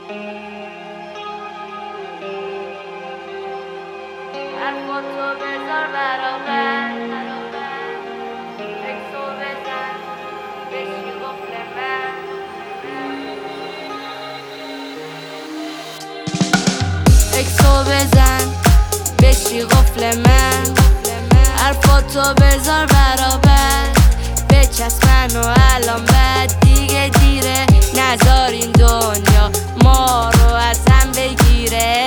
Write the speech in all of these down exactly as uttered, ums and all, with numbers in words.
حرفاتو بذار برابر، عکسو بزن بشی قفل من. عکسو بزن بشی قفل من. حرفاتو بذار برابر، بچسب منو الان بعد دیگه دیره. نذار این دنیا ما رو از هم بگیره.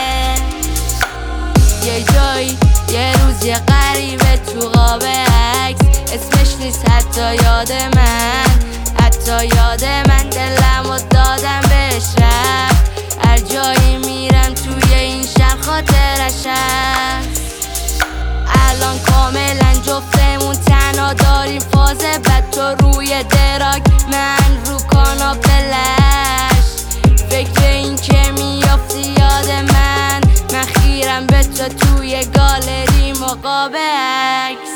یه جایی یه روز یه غریبه تو قاب عکس، اسمش نیست حتی یاد من، حتی یاد من. دلمو دادم بهش رفت، هر جایی میرم توی این شهر خاطرش هست. الان کاملا جفتمون تنها داریم فاز بد، تو روی دراگ من رو کاناپلش. فکر این که میافتی یاد من، من خیرم به تو توی گالری مقاب عکس.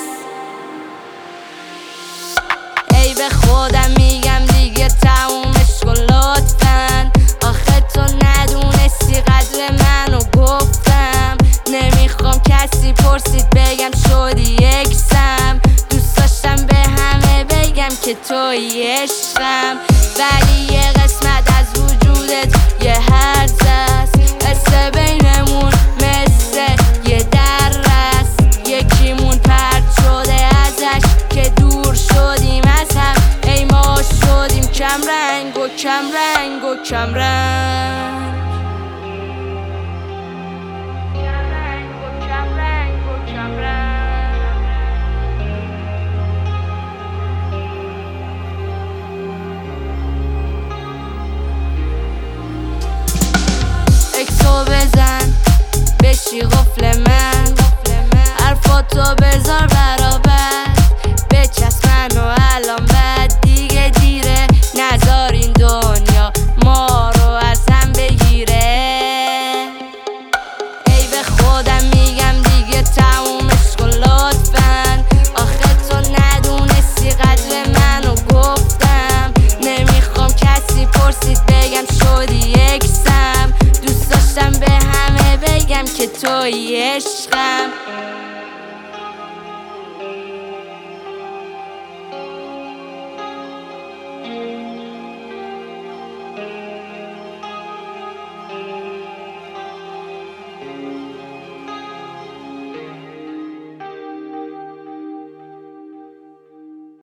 ای به خودم میگم دیگه تمومش کن لطفاً، آخه تو ندونستی قدر منو گفتم. نمیخوام کسی پرسید بگم شدی اکسم، دوست داشتم به همه بگم که توی عشقم. ولی یه قسمت از وجودت یه هرز است، قصه بینمون مثل یه در است. یکیمون پرت شده ازش که دور شدیم از هم. ای ما شدیم کم رنگ و کم رنگ و کم رنگ. عکسو بزن بشی قفل من. حرفاتو بذار برابر، بچسب منو الان بعد دیگه دیره. نذار این دنیا ما رو از هم بگیره. ای به خودم میگم دیگه تمومش کن لطفاً، آخه تو ندونستی قدر منو گفتم. نمیخوام کسی پرسید بگم شدی اکسم، دوست داشتم به همه بگم که توی عشقم.